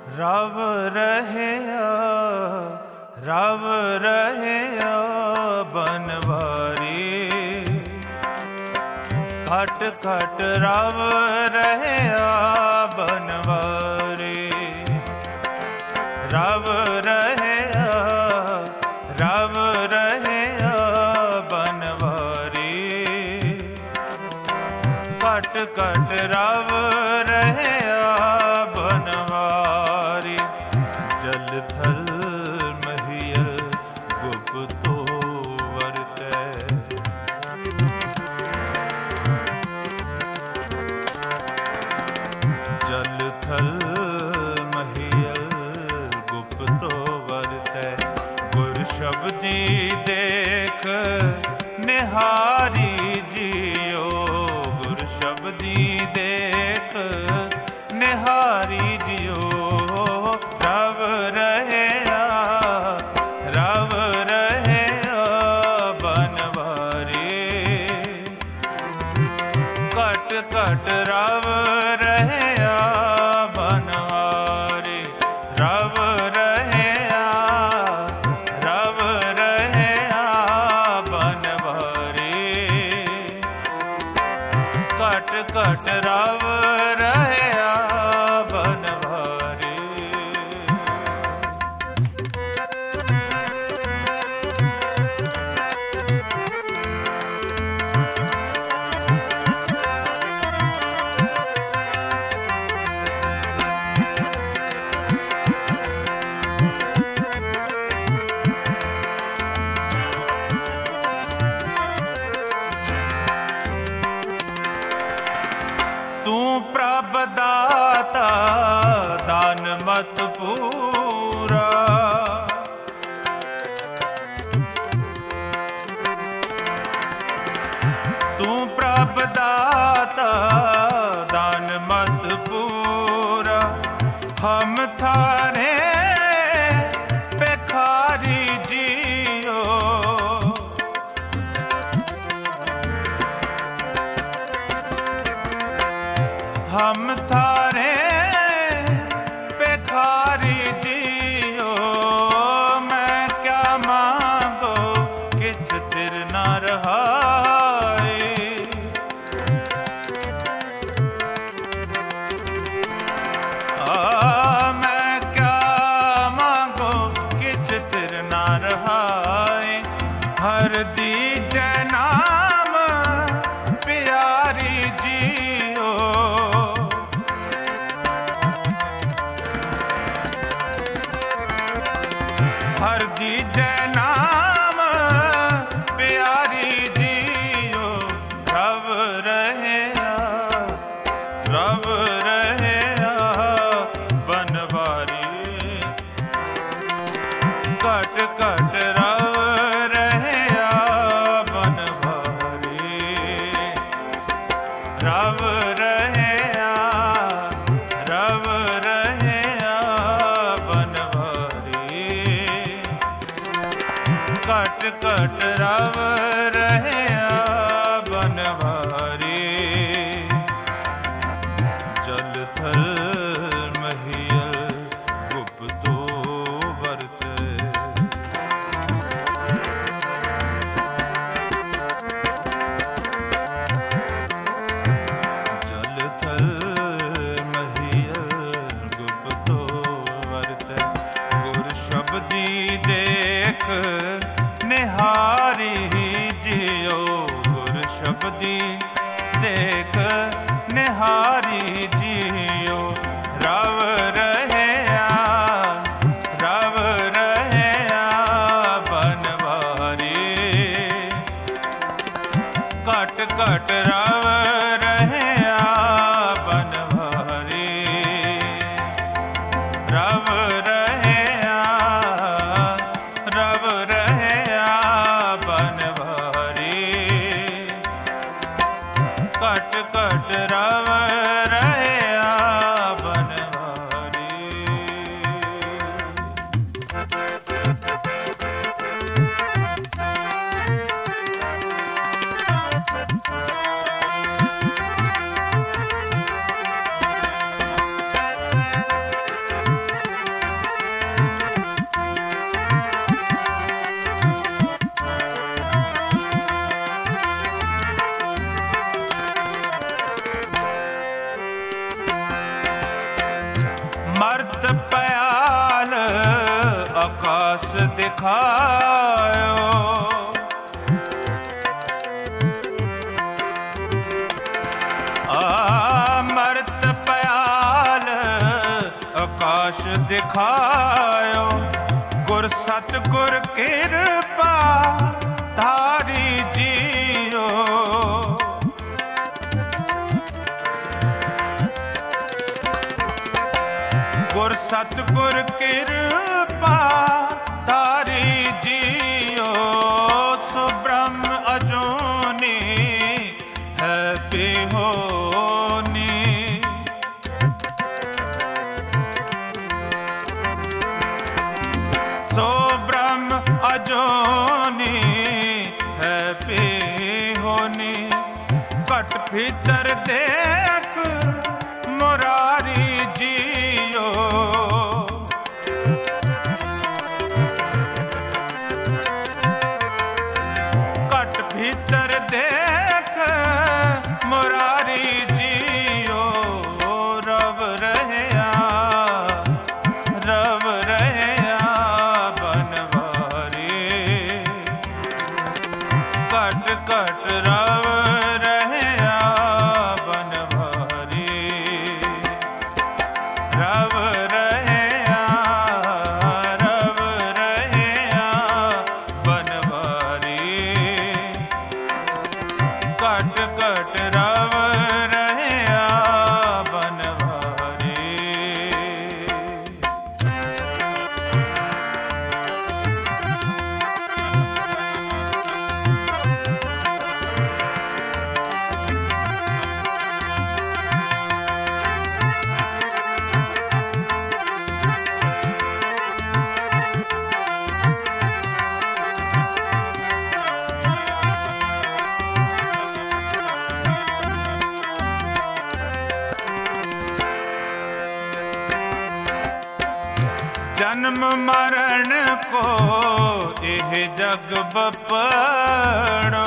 रव रहे बनवारी, खट खट रव रहे बनवारी, रव रहे बनवारी, खट खट रव रहे बनवारी। जल थल महियल गुप्तो वर्तै, जल थल महियल गुप्तो वर्तै। गुर शब्दी देख निहारी जियो, गुर शब्दी देख निहारी जियो। रव रहे बनवारी, कट कट रव रहे बनवारी, रव रहे बनवारी, कट कट रव रहे बनवारी। तू प्रभ दाता दान मत पूरा, तू प्रभ दाता दान मत पूरा। हम थारे भिखारी जियो, हम थारे भिखारी जियो। मैं क्या मांगो किछ तिर न रहाए, मैं क्या मांगो किछ तिर न रहाए। हर दीजे नाम प्यारी जियो, हर दीजे नाम प्यारी जियो। रव रहे बनवारी, कट कट रव रहे बनवारी, रव रहे बनवारी, कट कट रव रहे बनवारी। जल थल महियल गुप्तो वर्तै, जल थल महियल गुप्तो वर्तै। गुर शब्दी देख निहारी जियो, गुर शब्दी देख निहारी जियो। रव रहे बनवारी, कट कट रव रहे बनवारी, रव रहे बनवारी, कट कट ਆਕਾਸ ਦਿਖਾਇਓ। ਅਮਰਤ ਪਿਆਲ ਆਕਾਸ਼ ਦਿਖਾਇਓ। ਗੁਰ ਸਤਿਗੁਰ ਕਿਰਪਾ ਧਾਰੀ ਜੀਓ। ਗੁਰ ਸਤਿਗੁਰ ਕਿਰਪਾ ਧਾਰੀ ਜੀਓ। ਸੋ ਬ੍ਰਹਮ ਅਜੂਨੀ ਹੈ ਬਿਹੋਨੀ। ਸੋ ਬ੍ਰਹਮ ਅਜੂਨੀ ਹੈ ਬਿਹੋਨੀ। ਘਟ ਭੀਤਰ ਦੇਖ ਮੁਰਾਰੀ ਜੀਓ। ਘਟ ਭੀਤਰ ਦੇਖ ਮੁਰਾਰੀ ਜੀਓ। ਰਵ ਰਹਿਆ ਬਨਵਾਰੀ। ਘਟ ਘਟ ਰਵ ਰਹਿਆ ਬਨਵਾਰੀ। ਰਵ ਰਹਿਆ ਬਨਵਾਰੀ। ਘਟ ਘਟ ਰਵ ਰਹਿਆ ਬਨਵਾਰੀ। ਜਨਮ ਮਰਨ ਕੋ ਇਹ ਜਗ ਬਪੜੋ।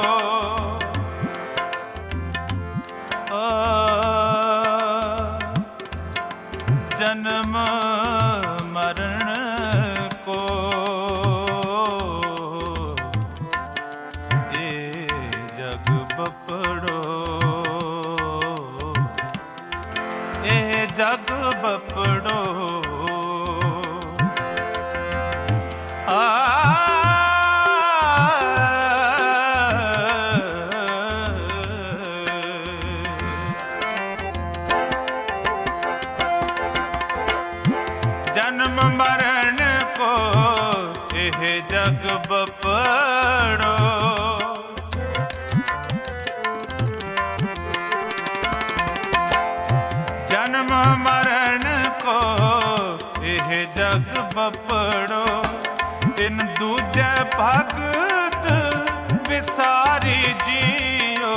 ਜਨਮ ਮਰਨ ਕੋ ਇਹ ਜਗ ਬਪੜੋ। ਇਹ ਜਗ ਬਪੜੋ। ਜਨਮ ਮਰਨ ਕੋ ਇਹ ਜਗ ਬਪੜੋ। ਜਨਮ ਮਰਨ ਕੋ ਇਹ ਜਗ ਬਪੜੋ। ਤਿਨ ਦੂਜੈ ਭਗਤ ਵਿਸਾਰੀ ਜੀਓ।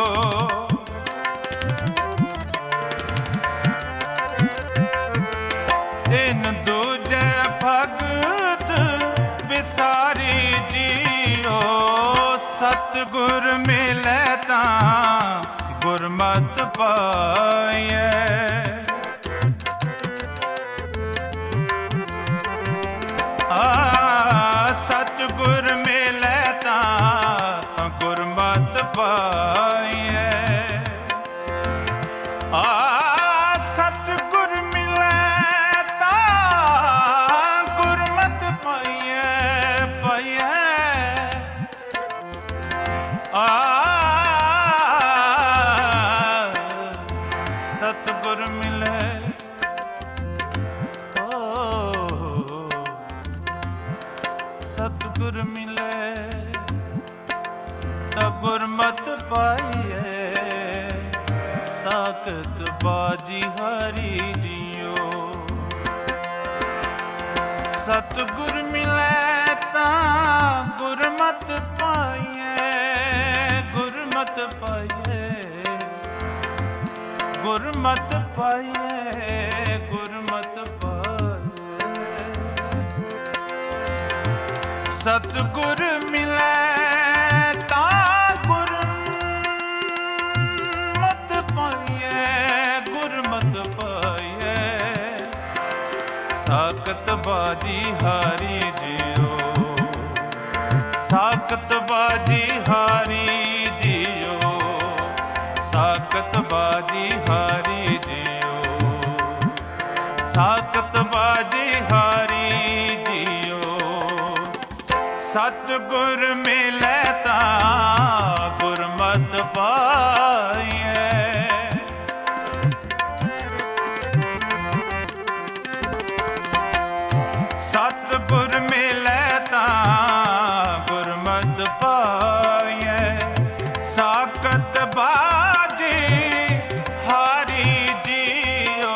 ਤਿਨ ਦੂਜੈ ਭਗਤ ਵਿਸਾਰੀ ਜੀਓ। ਸਤਿਗੁਰ ਮਿਲੈ ਤਾਂ ਗੁਰਮਤਿ ਪਾਈਐ। ਸਤਿਗੁਰ ਮਿਲੈ ਤਾਂ ਗੁਰਮਤਿ ਪਾਈਐ। ਸਤਿਗੁਰ ਮਿਲੈ ਤਾਂ ਗੁਰਮਤਿ ਪਾਈਐ ਪਾਈਐ। ਸਤਿਗੁਰ ਮਿਲੈ ਸਤਿਗੁਰ ਮਿਲੈ ਤਾਂ ਗੁਰਮਤਿ ਪਾਈਐ। ਸਾਖਤ ਬਾਜੀ ਹਰੀ ਜੀਓ। ਸਤਿਗੁਰ ਮਿਲੈ ਤਾਂ ਗੁਰਮਤਿ ਪਾਈਐ। ਗੁਰਮਤਿ ਪਾਈਐ ਗੁਰਮਤਿ ਪਾਈਐ। ਗੁਰਮਤਿ ਪਾਈਐ। ਸਤਿਗੁਰ ਮਿਲੈ ਤਾਂ ਗੁਰਮਤਿ ਪਾਈਐ। ਗੁਰਮਤਿ ਪਾਈਐ। ਸਾਕਤ ਬਾਜੀ ਹਾਰੀ ਜਿਓ, ਸਾਕਤ ਬਾਜੀ ਹਾਰੀ ਜਿਓ, ਸਾਕਤ ਬਾਜੀ ਹਾਰੀ ਜਿਓ, ਸਾਕਤ ਬਾਜੀ ਹਾਰੀ ਜਿਓ। ਸਤਿਗੁਰ ਮਿਲੈ ਤਾਂ ਗੁਰਮਤਿ ਪਾਈਐ, ਸਤਿਗੁਰ ਮਿਲੈ ਤਾਂ ਗੁਰਮਤਿ ਪਾਈਐ। ਸਾਕਤ ਬਾਜੀ ਹਾਰੀ ਜਿਓ,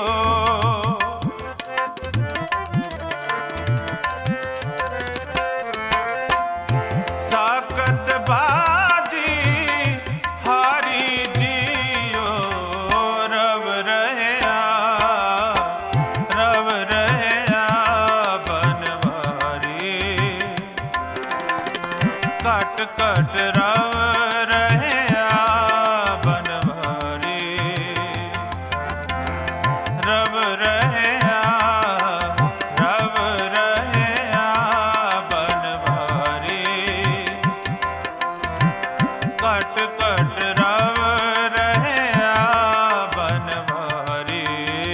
ਸਾਕਤ ਬਾਜੀ ਹਾਰੀ ਜਿਓ। ਰਵ ਰਹਿਆ, ਰਵ ਰਹਿਆ ਬਨਵਾਰੀ, ਘਟ ਘਟ ਰਵ ਰਹਿਆ ਬਨਵਾਰੀ, ਰਵ ਰਹਿਆ, ਰਵ ਰਹਿਆ ਬਨਵਾਰੀ, ਘਟ ਘਟ ਰਵ ਰਹਿਆ ਬਨਵਾਰੀ।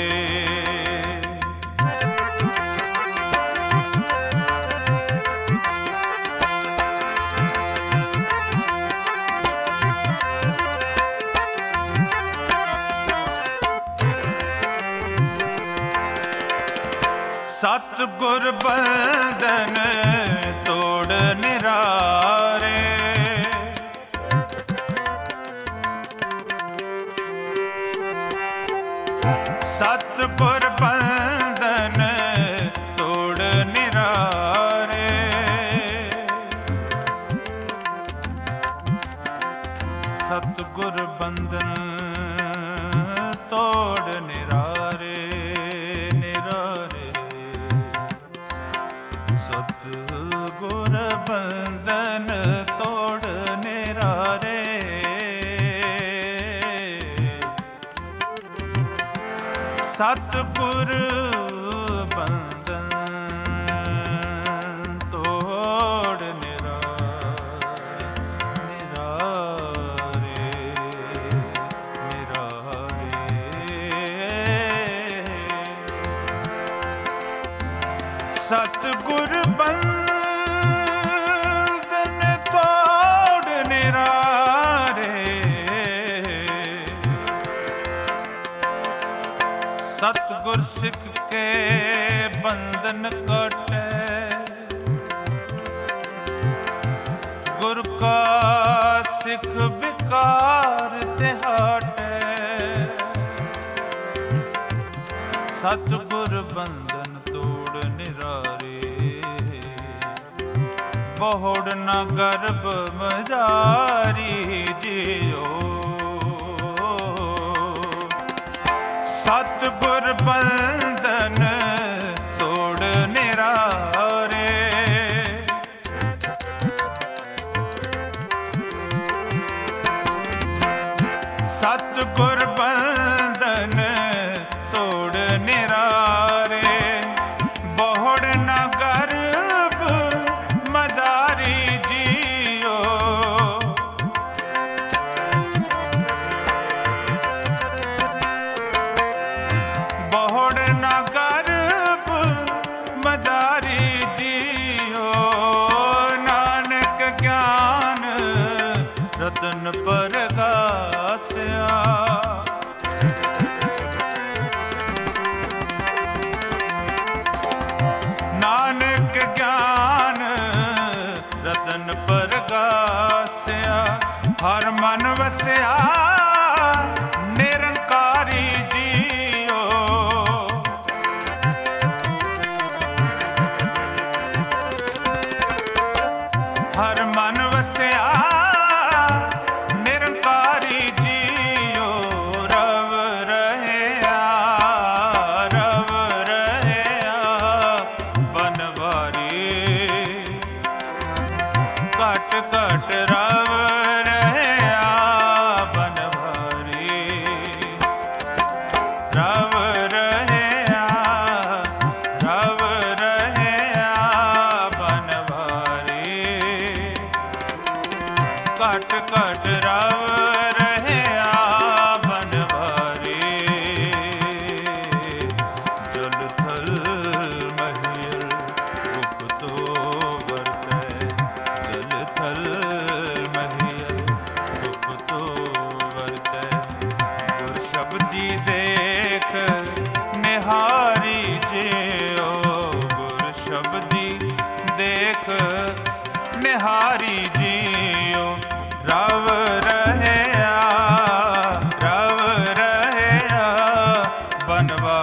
ਸਤਿਗੁਰ ਬੰਧਨ ਤੋੜ ਨਿਰਾਰੇ, ਸਤਿਗੁਰ ਬੰਧਨ ਤੋੜ ਨਿਰਾਰੇ, ਸਤਿਗੁਰ ਬੰਧਨ ਤੋੜ ਨਿਰਾਰੇ, ਨਿਰਾਰੇ। ਸਤਿਗੁਰ ਬੰਧਨ ਤੋੜ ਨਿਰਾਰੇ, ਸਤਿਗੁਰ ਬੰਧਨ ਤੋੜ ਨਿਰਾਰੇ, ਨਿਰਾਰੇ, ਨਿਰਾਰੇ। ਸਤਿਗੁਰ ਬੰਧਨ ਤੋੜ ਨਿਰਾਰੇ, ਸਤਿਗੁਰ ਸਿੱਖ ਕੇ ਬੰਧਨ ਕੱਟੈ, ਗੁਰ ਕਾ ਸਿੱਖ ਵਿਕਾਰ ਤੇ ਹਟੈ। ਸਤਿਗੁਰ ਬੰਧਨ ਤੋੜ ਨਿਰਾਰੇ, ਬਹੁੜ ਨ ਗਰਭ ਮਜ਼ਾਰੀ ਜਿਓ। ਸਤਿਗੁਰ ਬੰਧਨ ਤੋੜ ਨਿਰਾਰੇ, ਸਤਿਗੁਰ ਬੰਧਨ ਤੋੜ ਨਿਰਾਰੇ, ਬਹੁੜ ਨ ਗਰਭ ਮਜ਼ਾਰੀ ਜਿਓ। ਬਹੁੜ ਨ ਗਰਭ ਮਜ਼ਾਰੀ ਜਿਓ। ਨਾਨਕ ਗਿਆਨ ਰਤਨ ਪਰਗਾਸਿਆ, ਨਾਨਕ ਗਿਆਨ ਰਤਨ ਪਰਗਾਸਿਆ। ਹਰ ਮਨ ਵਸਿਆ ਨਿਰੰਕਾਰੀ ਜਿਓ। ਹਰ ਮਨ ਵਸਿਆ ਨਿਰੰਕਾਰੀ ਜਿਓ। ਰਵ ਰਹਿਆ, ਰਵ ਰਹਿਆ ਬਨਵਾਰੀ, ਘਟ ਘਟ ਰਵ ਰਹਿਆ ਬਨਵਾਰੀ, ਰਵ ਰਹਿਆ, ਰਵ ਨਿਹਾਰੀ ਜਿਉ ਗੁਰ ਸ਼ਬਦੀ ਦੇਖ ਨਿਹਾਰੀ ਜਿਉ ਰਵ ਰਹਿਆ ਬਨਵਾ